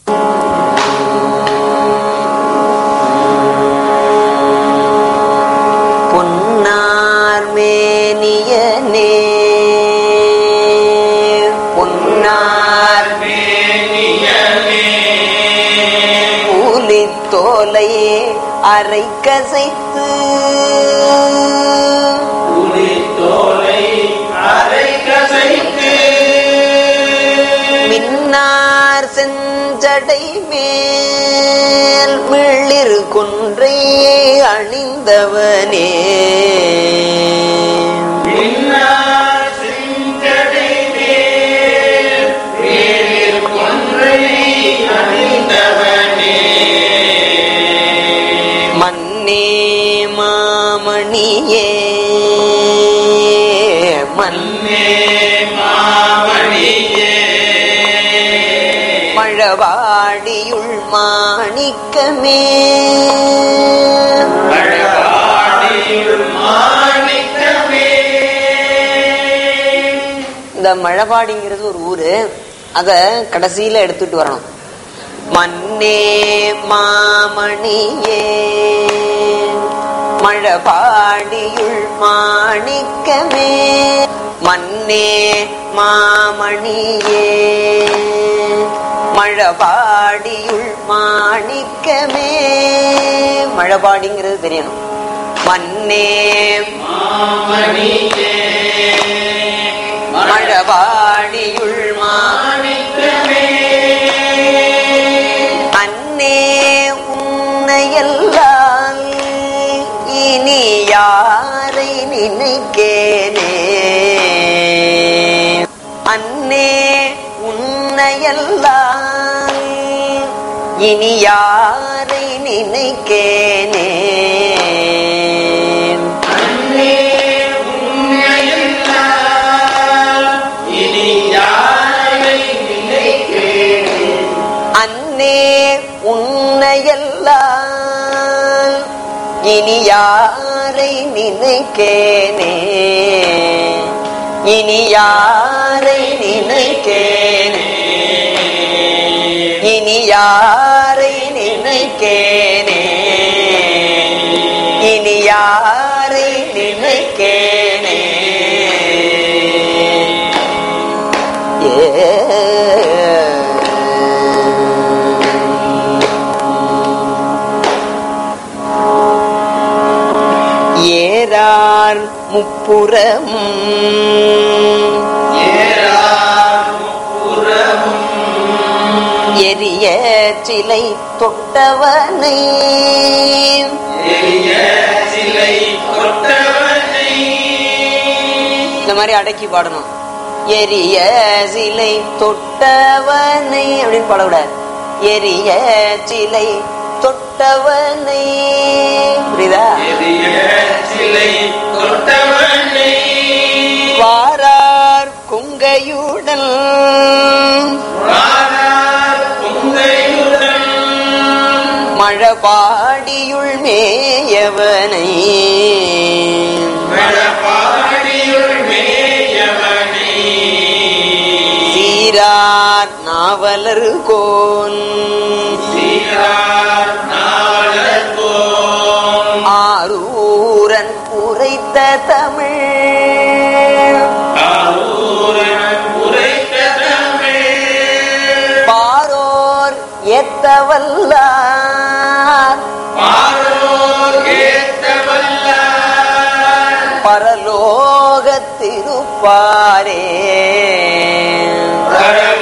பொன்னார் மேனியனே பொன்னார் மேனியனே புலித்தோலை அரை கசைத்து மின்னார் செஞ்சடை மேல் மிளிர் கொன்றை அணிந்தவனே மன்னே மாமணியே மன்னே மாமணியே மழவாடியுள் மாணிக்கமே இந்த மழவாடிங்கிறது ஒரு ஊரு, அத கடைசியில எடுத்துட்டு வரணும். மன்னே மாமணியே மழபாடியுள் மாணிக்கமே மன்னே மாமணியே மழபாடியுள் மாணிக்கமே. மழபாடிங்கிறது தெரியணும். மன்னே மாமணியே மழபாடியுள் மாணிக்கமே அன்னே உன்னையல்லால் இனி யாரை நினைக்கேனே. அன்னே உன்னையல்லால் இனி யாரை நினைக்கேனே. அன்னே உன்னையல்லால் இனி யாரை நினைக்கேனே. இனி யாரை நினைக்கேனே. இனி யாரை நினைக்கேனே. இனி யாரை நினைக்கேனே. ஏறார் முப்புறமும் எரிய சிலை தொட்டவனை இந்த மாதிரி அடக்கி பாடணும். எரிய சிலை தொட்டவனை அப்படின்னு பாடக்கூடாது. எரிய சிலை தொட்டவனை, புரியுதா? வாரார் கொங்கையுடன் மழபாடியுள் மேயவனை சீரார் நாவலர் கோன் ஆரூரன் உரைத்த தமிழ் பாரோர் ஏத்தவல்லார் பரலோகத்திருப்பாரே.